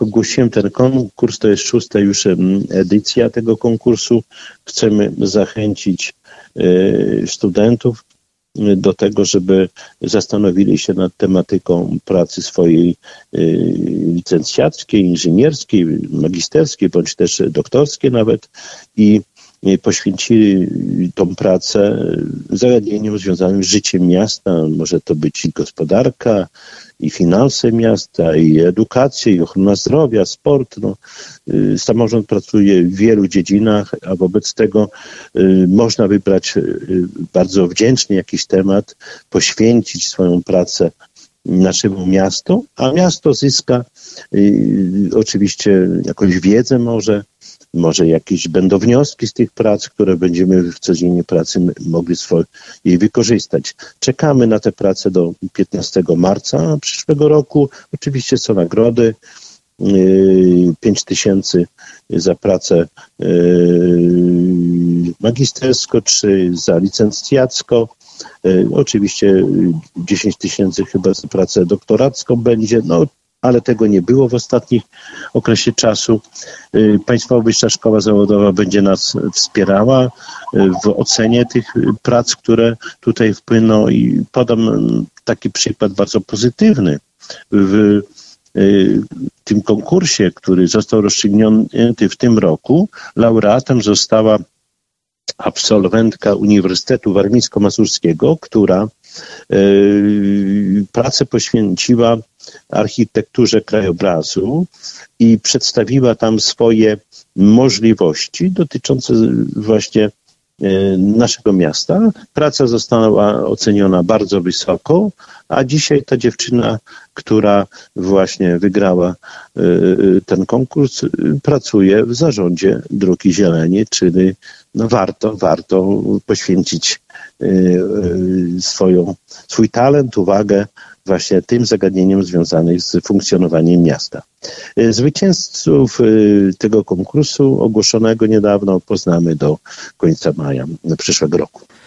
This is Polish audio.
ogłosiłem ten konkurs, to jest 6. już edycja tego konkursu. Chcemy zachęcić studentów do tego, żeby zastanowili się nad tematyką pracy swojej licencjackiej, inżynierskiej, magisterskiej, bądź też doktorskiej nawet i poświęcili tą pracę zagadnieniom związanym z życiem miasta. Może to być i gospodarka, i finanse miasta, i edukacja, i ochrona zdrowia, sport. Samorząd pracuje w wielu dziedzinach, a wobec tego można wybrać bardzo wdzięczny jakiś temat, poświęcić swoją pracę naszemu miastu, a miasto zyska oczywiście jakąś wiedzę może jakieś będą wnioski z tych prac, które będziemy w codziennej pracy mogli jej wykorzystać. Czekamy na te prace do 15 marca przyszłego roku. Oczywiście są nagrody. 5 000 za pracę magistersko, czy za licencjacko. Oczywiście 10 000 chyba za pracę doktoracką będzie, ale tego nie było w ostatnim okresie czasu. Państwowa Wyższa Szkoła Zawodowa będzie nas wspierała w ocenie tych prac, które tutaj wpłyną i podam taki przykład bardzo pozytywny. W tym konkursie, który został rozstrzygnięty w tym roku, laureatem została absolwentka Uniwersytetu Warmińsko-Mazurskiego, która pracę poświęciła architekturze krajobrazu i przedstawiła tam swoje możliwości dotyczące właśnie naszego miasta. Praca została oceniona bardzo wysoko, a dzisiaj ta dziewczyna, która właśnie wygrała ten konkurs, pracuje w zarządzie Druki Zieleni, czyli warto poświęcić swój talent, uwagę właśnie tym zagadnieniom związanym z funkcjonowaniem miasta. Zwycięzców tego konkursu ogłoszonego niedawno poznamy do końca maja przyszłego roku.